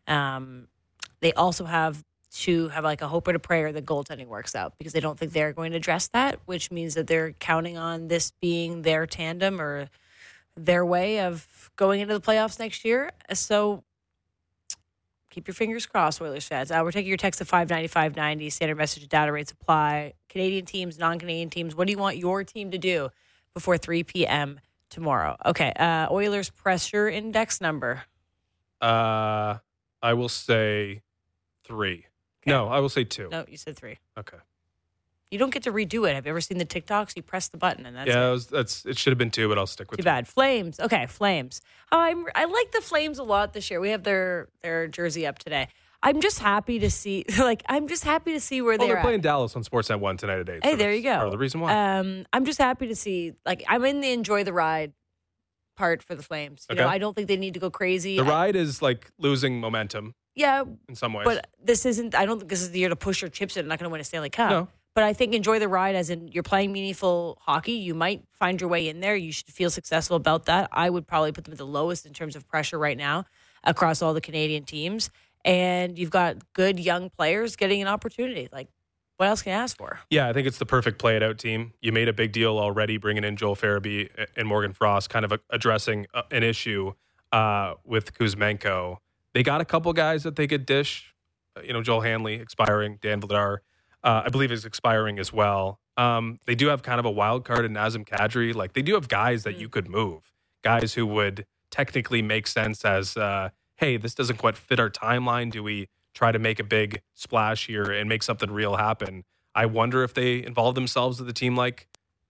Um, they also have to have like a hope and a prayer that goaltending works out because they don't think they're going to address that, which means that they're counting on this being their tandem or their way of going into the playoffs next year. So keep your fingers crossed, Oilers fans. Uh, we're taking your text at five ninety-five ninety. Standard message and data rates apply. Canadian teams, non-Canadian teams. What do you want your team to do before three p.m. tomorrow? Okay. Uh, Oilers pressure index number. Uh, I will say three. No, I will say two. No, you said three. Okay. You don't get to redo it. Have you ever seen the TikToks? You press the button and that's yeah, it. it was, that's it. Should have been two, but I'll stick with Too two. bad. Flames. Okay, Flames. Oh, I'm, I like the Flames a lot this year. We have their their jersey up today. I'm just happy to see, like, I'm just happy to see where Well, they're, they're at. playing Dallas on Sportsnet one tonight at eight. Hey, so there that's you go. Part of the reason why. Um, I'm just happy to see, like, I'm in the enjoy the ride part for the Flames. You know, Okay. I don't think they need to go crazy. the I- ride is like losing momentum yeah, in some ways. but this isn't, I don't think this is the year to push your chips in. I'm not going to win a Stanley Cup. No. But I think enjoy the ride as in you're playing meaningful hockey. You might find your way in there. You should feel successful about that. I would probably put them at the lowest in terms of pressure right now across all the Canadian teams. And you've got good young players getting an opportunity. Like, what else can you ask for? Yeah, I think it's the perfect play it out team. You made a big deal already bringing in Joel Farabee and Morgan Frost, kind of addressing an issue uh, with Kuzmenko. They got a couple guys that they could dish. You know, Joel Hanley expiring, Dan Vladar, uh, I believe is expiring as well. Um, they do have kind of a wild card in Nazem Kadri. Like they do have guys that you could move, guys who would technically make sense as, uh, hey, this doesn't quite fit our timeline. Do we try to make a big splash here and make something real happen? I wonder if they involve themselves with a team like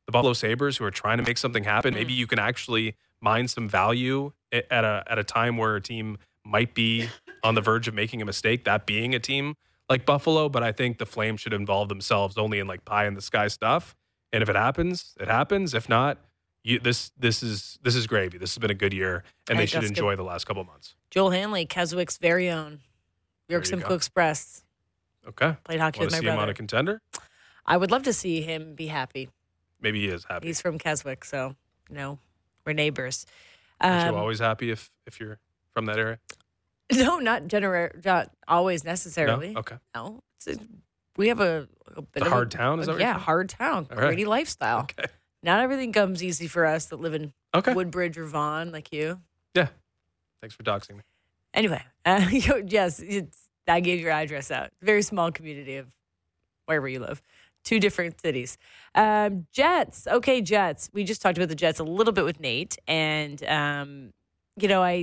the Buffalo Sabres, who are trying to make something happen. Maybe you can actually mine some value at a at a time where a team might be on the verge of making a mistake, that being a team like Buffalo. But I think the Flames should involve themselves only in like pie in the sky stuff. And if it happens, it happens. If not, you, this this is this is gravy. This has been a good year, and I they think should that's enjoy good. the last couple of months. Joel Hanley, Keswick's very own. There York you Simcoe go. Express. Okay. Played hockey Want with to my see him on brother. a contender? I would love to see him be happy. Maybe he is happy. He's from Keswick, so, you know, we're neighbors. Aren't Um, you always happy if, if you're from that area? No, not gener- not always necessarily. No? Okay. No, it's a, we have a, a bit It's a of hard town, is that what you're yeah, saying? hard town, All right. gritty lifestyle. Okay. Not everything comes easy for us that live in Okay. Woodbridge or Vaughan, like you. Yeah. Thanks for doxing me. Anyway, uh, yes, it's, I gave your address out. Very small community of wherever you live. Two different cities. Um, Jets. Okay, Jets. We just talked about the Jets a little bit with Nate, and um, you know, I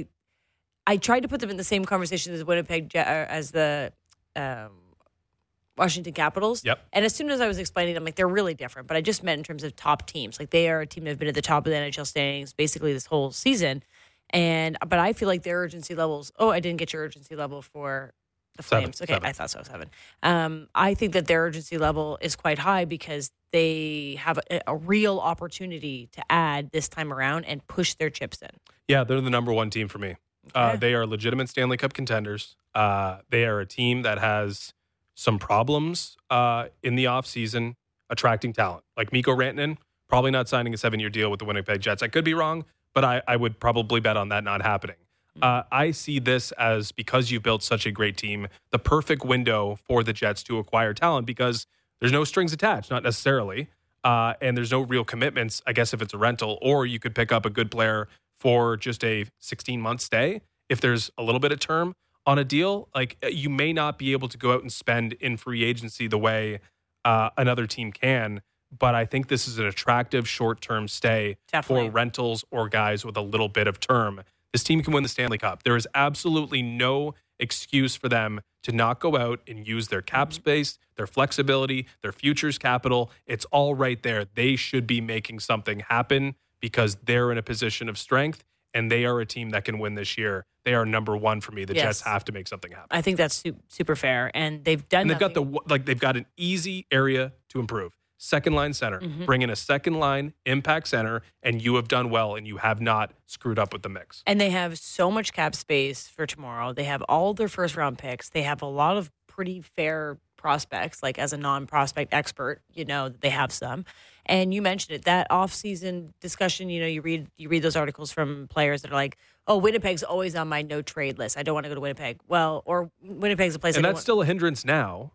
I tried to put them in the same conversation as Winnipeg Jet, uh, as the um, Washington Capitals. Yep. And as soon as I was explaining them, like they're really different. But I just meant in terms of top teams. Like they are a team that have been at the top of the N H L standings basically this whole season. And but I feel like their urgency levels. Oh, I didn't get your urgency level for the Seven, Flames. Okay, seven. I thought so. Seven. Um, I think that their urgency level is quite high because they have a, a real opportunity to add this time around and push their chips in. Yeah, they're the number one team for me. Uh, Okay. they are legitimate Stanley Cup contenders. Uh, they are a team that has some problems uh, in the offseason attracting talent. Like Mikko Rantanen, probably not signing a seven-year deal with the Winnipeg Jets. I could be wrong, but I, I would probably bet on that not happening. Uh, I see this as, because you've built such a great team, the perfect window for the Jets to acquire talent because there's no strings attached, not necessarily, uh, and there's no real commitments, I guess, if it's a rental, or you could pick up a good player for just a sixteen-month stay if there's a little bit of term on a deal. Like, you may not be able to go out and spend in free agency the way uh, another team can, but I think this is an attractive short-term stay Definitely. for rentals or guys with a little bit of term. This team can win the Stanley Cup. There is absolutely no excuse for them to not go out and use their cap space, their flexibility, their futures capital. It's all right there. They should be making something happen because they're in a position of strength and they are a team that can win this year. They are number one for me. The Yes. Jets have to make something happen. I think that's su- super fair, and they've done. And they've got nothing. the like they've got an easy area to improve. Second line center. Mm-hmm. Bring in a second line impact center, and you have done well, and you have not screwed up with the mix. And they have so much cap space for tomorrow. They have all their first round picks. They have a lot of pretty fair prospects. Like as a non-prospect expert, you know that they have some. And you mentioned it, that off-season discussion. You know, you read you read those articles from players that are like, "Oh, Winnipeg's always on my no trade list. I don't want to go to Winnipeg." Well, or Winnipeg's a place. And I don't that's want- still a hindrance now,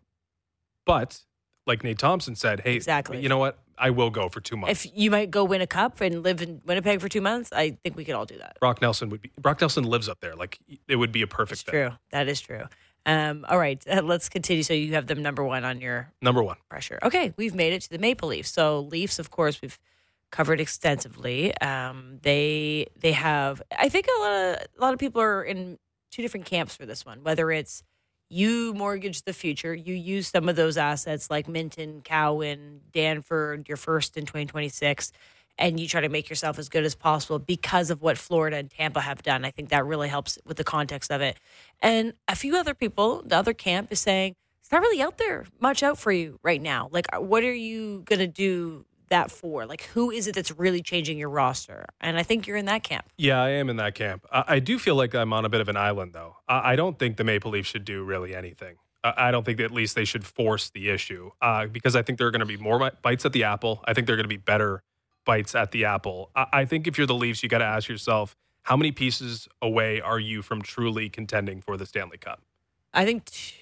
but like Nate Thompson said, hey, Exactly. you know what? I will go for two months. If you might go win a cup and live in Winnipeg for two months, I think we could all do that. Brock Nelson would be. Brock Nelson lives up there. Like it would be a perfect It's fit. true. That is true. Um, all right, uh, let's continue. So you have them number one on your Number one. pressure. Okay, we've made it to the Maple Leafs. So Leafs, of course, we've covered extensively. Um, they they have. I think a lot of a lot of people are in two different camps for this one. Whether it's you mortgage the future, you use some of those assets like Minton, Cowan, Danford, your first in twenty twenty-six, and you try to make yourself as good as possible because of what Florida and Tampa have done. I think that really helps with the context of it. And a few other people, the other camp is saying, it's not really out there much out for you right now. Like, what are you going to do that for? Like, who is it that's really changing your roster? And I think you're in that camp. Yeah, I am in that camp. I, I do feel like I'm on a bit of an island, though. I, I don't think the Maple Leafs should do really anything. I, I don't think that at least they should force the issue uh, because I think there are going to be more bites at the apple. I think they're going to be better bites at the apple. I, I think if you're the Leafs, you got to ask yourself, how many pieces away are you from truly contending for the Stanley Cup? I think t-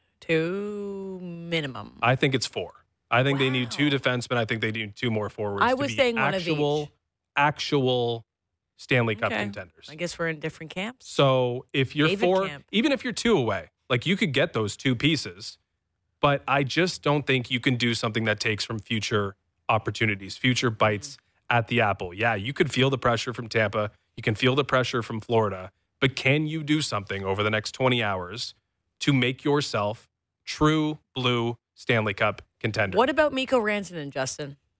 two minimum. I think it's four. I think they need two Wow. defensemen. I think they need two more forwards. I to was be saying one of actual, each. actual Stanley Cup Okay. contenders. I guess we're in different camps. So if you're David four, Camp. even if you're two away, like you could get those two pieces, but I just don't think you can do something that takes from future opportunities, future bites Mm-hmm. at the apple. Yeah, you could feel the pressure from Tampa. You can feel the pressure from Florida, but can you do something over the next twenty hours to make yourself true blue Stanley Cup contender? What about Mikko Rantanen, Justin?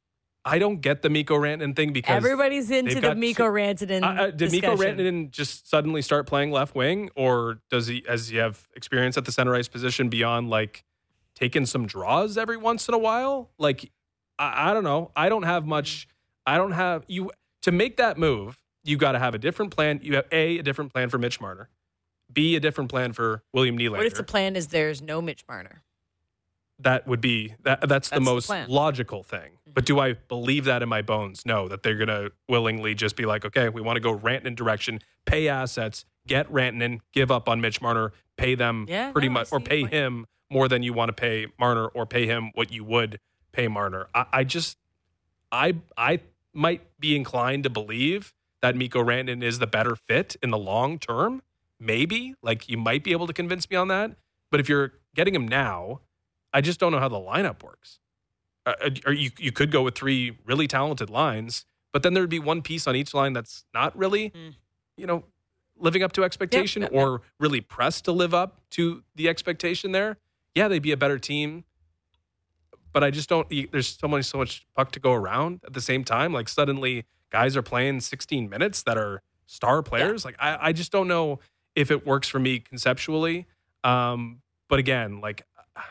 I don't get the Mikko Rantanen thing because everybody's into the Mikko two, Rantanen. uh, uh, did discussion. Mikko Rantanen just suddenly start playing left wing, or does he, as he have experience at the center ice position beyond like taking some draws every once in a while? Like, I, I don't know. I don't have much. I don't have you to make that move. You got to have a different plan. You have a a different plan for Mitch Marner, B a different plan for William Nylander. What if the plan is there's no Mitch Marner? That would be that. That's, that's the most the logical thing. Mm-hmm. But do I believe that in my bones? No, that they're gonna willingly just be like, okay, we want to go Rantanen direction, pay assets, get Rantanen, give up on Mitch Marner, pay them yeah, pretty no, much, or pay him more than you want to pay Marner, or pay him what you would pay Marner. I, I just, I, I might be inclined to believe that Mikko Rantanen is the better fit in the long term. Maybe, like you might be able to convince me on that. But if you're getting him now, I just don't know how the lineup works. Uh, or you you could go with three really talented lines, but then there would be one piece on each line that's not really, mm. you know, living up to expectation yep, yep, or yep. really pressed to live up to the expectation there. Yeah, they'd be a better team, but I just don't. There's so much so much puck to go around at the same time. Like suddenly, guys are playing sixteen minutes that are star players. Yeah. Like I, I just don't know if it works for me conceptually. Um, but again, like.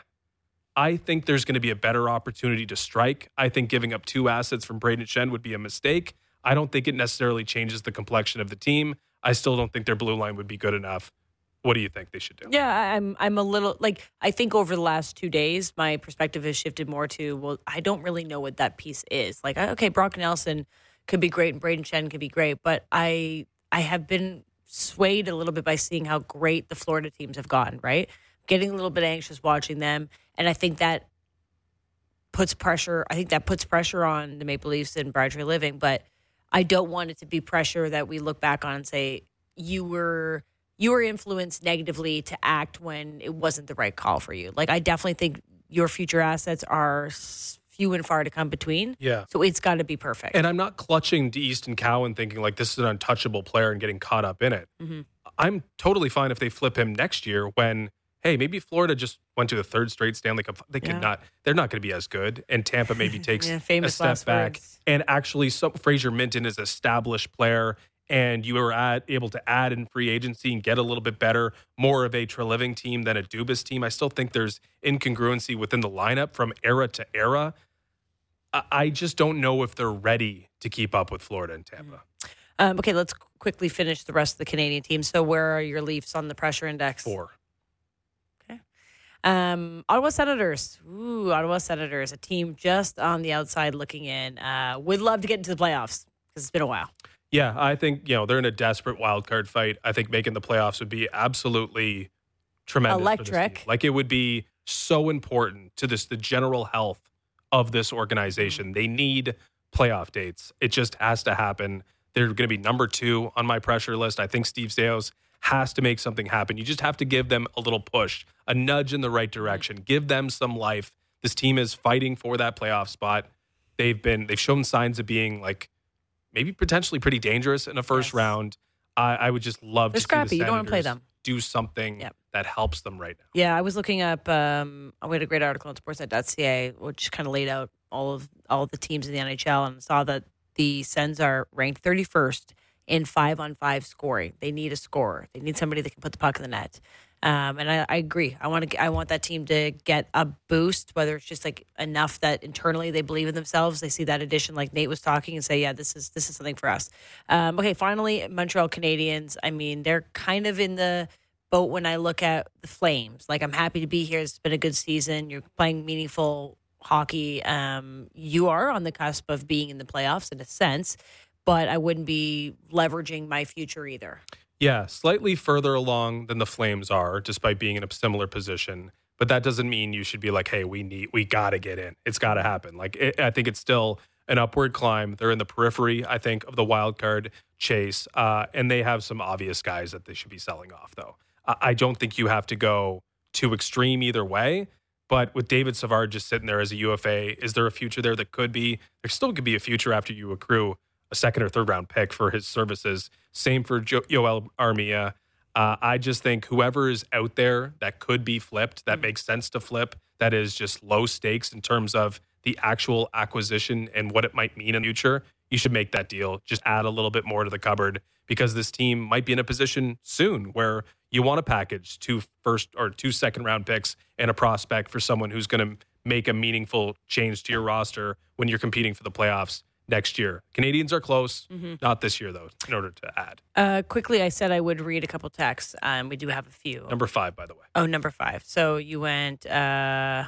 I think there's going to be a better opportunity to strike. I think giving up two assets from Brayden Schenn would be a mistake. I don't think it necessarily changes the complexion of the team. I still don't think their blue line would be good enough. What do you think they should do? Yeah, I'm I'm a little like I think over the last two days, my perspective has shifted more to, well, I don't really know what that piece is. Like, okay, Brock Nelson could be great and Brayden Schenn could be great, but I I have been swayed a little bit by seeing how great the Florida teams have gotten, right? Getting a little bit anxious watching them. And I think that puts pressure. I think that puts pressure on the Maple Leafs and Brad Treliving. But I don't want it to be pressure that we look back on and say you were you were influenced negatively to act when it wasn't the right call for you. Like I definitely think your future assets are few and far to come between. Yeah. So it's got to be perfect. And I'm not clutching to Easton Cowan thinking like this is an untouchable player and getting caught up in it. Mm-hmm. I'm totally fine if they flip him next year when. Hey, maybe Florida just went to the third straight Stanley Cup. They could yeah. not. They're not going to be as good, and Tampa maybe takes yeah, a step back. Words. And actually, some, Fraser Minton is an established player, and you were at, able to add in free agency and get a little bit better, more of a Treliving team than a Dubas team. I still think there's incongruency within the lineup from era to era. I, I just don't know if they're ready to keep up with Florida and Tampa. Mm-hmm. Um, okay, let's quickly finish the rest of the Canadian teams. So, where are your Leafs on the pressure index? Four. Um, Ottawa Senators. Ooh, Ottawa Senators, a team just on the outside looking in. Uh, would love to get into the playoffs because it's been a while. Yeah, I think, you know, they're in a desperate wild card fight. I think making the playoffs would be absolutely tremendous. Electric. For this team. Like it would be so important to this, the general health of this organization. They need playoff dates. It just has to happen. They're going to be number two on my pressure list. I think Steve Staios has to make something happen. You just have to give them a little push, a nudge in the right direction. Give them some life. This team is fighting for that playoff spot. They've been they've shown signs of being like maybe potentially pretty dangerous in a first yes. round. I, I would just love They're to scrappy. see the You don't want to play Senators them. do something yep. that helps them right now. Yeah, I was looking up. Um, we had a great article on sportsnet dot c a, which kind of laid out all of all of the teams in the N H L, and saw that the Sens are ranked thirty-first in five on five scoring. They need a scorer. They need somebody that can put the puck in the net. Um, and I, I agree. I want to. I want that team to get a boost, whether it's just like enough that internally they believe in themselves. They see that addition, like Nate was talking, and say, "Yeah, this is this is something for us." Um, okay, finally, Montreal Canadiens. I mean, they're kind of in the boat when I look at the Flames. Like, I'm happy to be here. It's been a good season. You're playing meaningful hockey. Um, you are on the cusp of being in the playoffs in a sense. But I wouldn't be leveraging my future either. Yeah, slightly further along than the Flames are, despite being in a similar position. But that doesn't mean you should be like, hey, we need, we got to get in. It's got to happen. Like, it, I think it's still an upward climb. They're in the periphery, I think, of the wild card chase. Uh, and they have some obvious guys that they should be selling off, though. I, I don't think you have to go too extreme either way. But with David Savard just sitting there as a U F A, is there a future there that could be? There still could be a future after you accrue a second or third round pick for his services. Same for jo- Yoel Armia. Uh, I just think whoever is out there that could be flipped, that makes sense to flip, that is just low stakes in terms of the actual acquisition and what it might mean in the future, you should make that deal. Just add a little bit more to the cupboard because this team might be in a position soon where you want to package two first or two second round picks and a prospect for someone who's going to make a meaningful change to your roster when you're competing for the playoffs next year. Canadians are close, mm-hmm. not this year though, in order to add. Uh, quickly, I said I would read a couple texts. Um, we do have a few. Number five, by the way. Oh, number five. So you went... Uh,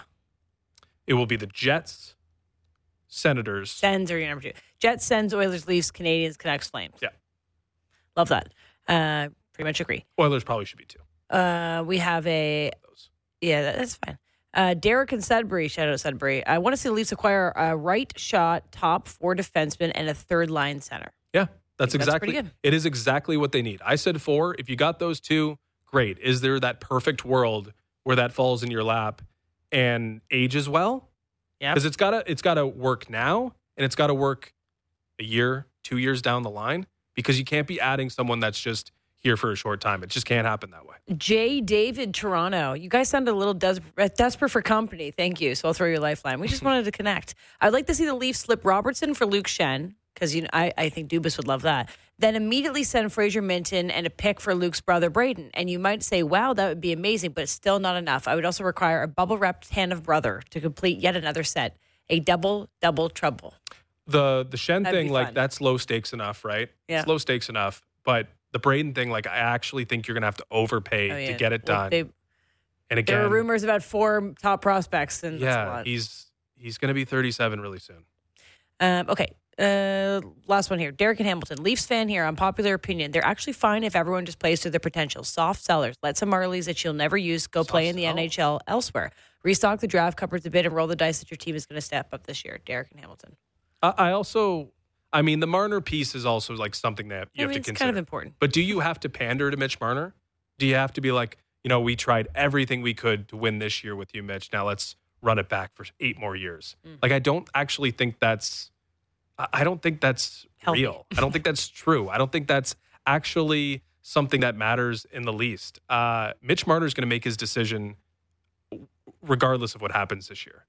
it will be the Jets, Senators. Sens are your number two. Jets, Sens, Oilers, Leafs, Canadians, Canucks, Flames. Yeah. Love that. Uh, pretty much agree. Oilers probably should be two. Uh, we have a... Yeah, that, that's fine. Uh, Derek and Sudbury, shout out Sudbury. I want to see the Leafs acquire a right shot, top four defenseman, and a third line center. Yeah, that's exactly. That's it is exactly what they need. I said four. If you got those two, great. Is there that perfect world where that falls in your lap and ages well? Yeah, because it's gotta it's gotta work now, and it's gotta work a year, two years down the line. Because you can't be adding someone that's just here for a short time. It just can't happen that way. J. David Toronto. You guys sound a little des- desperate for company. Thank you. So I'll throw your lifeline. We just wanted to connect. I'd like to see the Leafs slip Robertson for Luke Shen, because you know, I, I think Dubas would love that. Then immediately send Fraser Minton and a pick for Luke's brother, Braden. And you might say, wow, that would be amazing, but it's still not enough. I would also require a bubble-wrapped hand of brother to complete yet another set. A double, double trouble. The the Shen That'd thing, be like, fun. that's low stakes enough, right? Yeah. It's low stakes enough. But the Braden thing, like, I actually think you're going to have to overpay Oh, yeah. to get it Well, done. they, and again, there were rumors about four top prospects. And that's a yeah, lot. he's he's going to be thirty-seven really soon. Um, okay. Uh, last one here. Derek and Hamilton. Leafs fan here. Unpopular opinion. They're actually fine if everyone just plays to their potential. Soft sellers. Let some Marlies that you'll never use go Soft play in the sell. N H L elsewhere. Restock the draft cupboards a bit and roll the dice that your team is going to step up this year. Derek and Hamilton. I, I also, I mean, the Marner piece is also like something that you I have mean, to it's consider. kind of important. But do you have to pander to Mitch Marner? Do you have to be like, you know, we tried everything we could to win this year with you, Mitch. Now let's run it back for eight more years. Mm. Like, I don't actually think that's, I I don't think that's Healthy. real. I don't think that's true. I don't think that's actually something that matters in the least. Uh, Mitch Marner is going to make his decision regardless of what happens this year.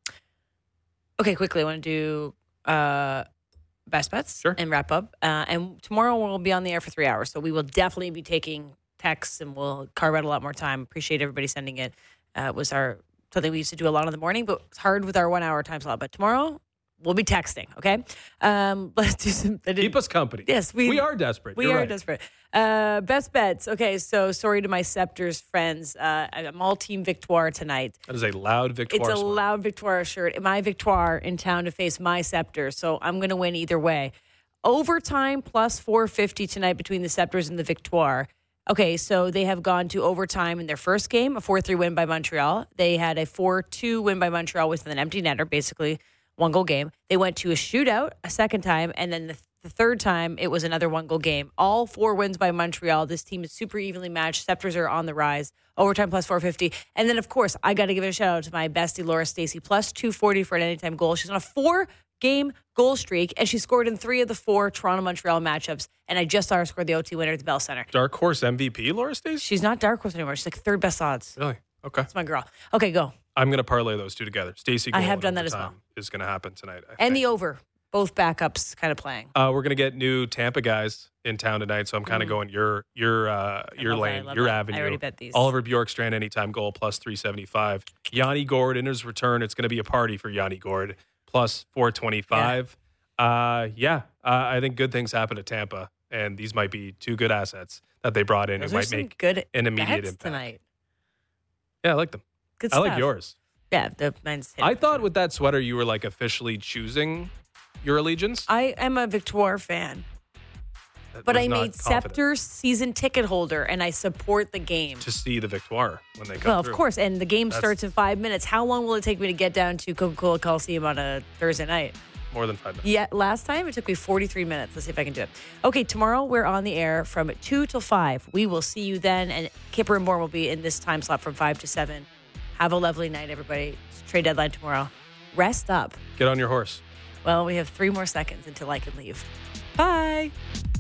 Okay, quickly. I want to do uh, best bets Sure. and wrap up. Uh, and tomorrow we'll be on the air for three hours. So we will definitely be taking texts and we'll carve out a lot more time. Appreciate everybody sending it. Uh, it was our something we used to do a lot in the morning, but it's hard with our one hour time slot. But tomorrow we'll be texting, okay? Um, let's do some. I didn't- Keep us company. Yes, we, We are desperate. We You're are right. desperate. Uh, best bets. Okay, so sorry to my Scepters friends. Uh, I'm all Team Victoire tonight. That is a loud victoire. It's a sweat. loud Victoire shirt. My Victoire in town to face my Scepter, so I'm going to win either way. Overtime plus four fifty tonight between the Scepters and the Victoire. Okay, so they have gone to overtime in their first game, a four three win by Montreal. They had a four two win by Montreal with an empty netter, basically one goal game. They went to a shootout a second time, and then the, the third time it was another one goal game. All four wins by Montreal. This team is super evenly matched. Scepters are on the rise. Overtime plus four fifty. And then, of course, I got to give it a shout out to my bestie, Laura Stacey, plus two forty for an anytime goal. She's on a four game goal streak, and she scored in three of the four Toronto-Montreal matchups. And I just saw her score the O T winner at the Bell Center. Dark Horse M V P, Laura Stacey? She's not dark horse anymore. She's like third best odds. Really? Okay. That's my girl. Okay, go. I'm going to parlay those two together. Stacey I goal have in done that as overtime well. Is going to happen tonight. I And think. the over. Both backups kind of playing. Uh, we're going to get new Tampa guys in town tonight, so I'm kind of Mm. going your your uh, your love that. I lane, love your that. I avenue. already bet these. Oliver Bjorkstrand anytime goal plus three seventy-five. Yanni Gord in his return. It's going to be a party for Yanni Gord plus four twenty-five. Yeah, uh, yeah uh, I think good things happen at Tampa, and these might be two good assets that they brought in Those who are might some make good an immediate bets impact. tonight. Yeah, I like them. Good I stuff. like yours. Yeah, the mine's hit. I thought with that sweater you were like officially choosing your allegiance. I am a Victoire fan, That but was I not made confident Scepter season ticket holder, and I support the game. to see the Victoire when they come Well, of through. course, and the game That's- starts in five minutes. How long will it take me to get down to Coca-Cola Coliseum on a Thursday night? More than five minutes. Yeah, last time it took me forty-three minutes. Let's see if I can do it. Okay, tomorrow we're on the air from two till five. We will see you then, and Kipper and Bourne will be in this time slot from five to seven. Have a lovely night, everybody. It's trade deadline tomorrow. Rest up. Get on your horse. Well, we have three more seconds until I can leave. Bye.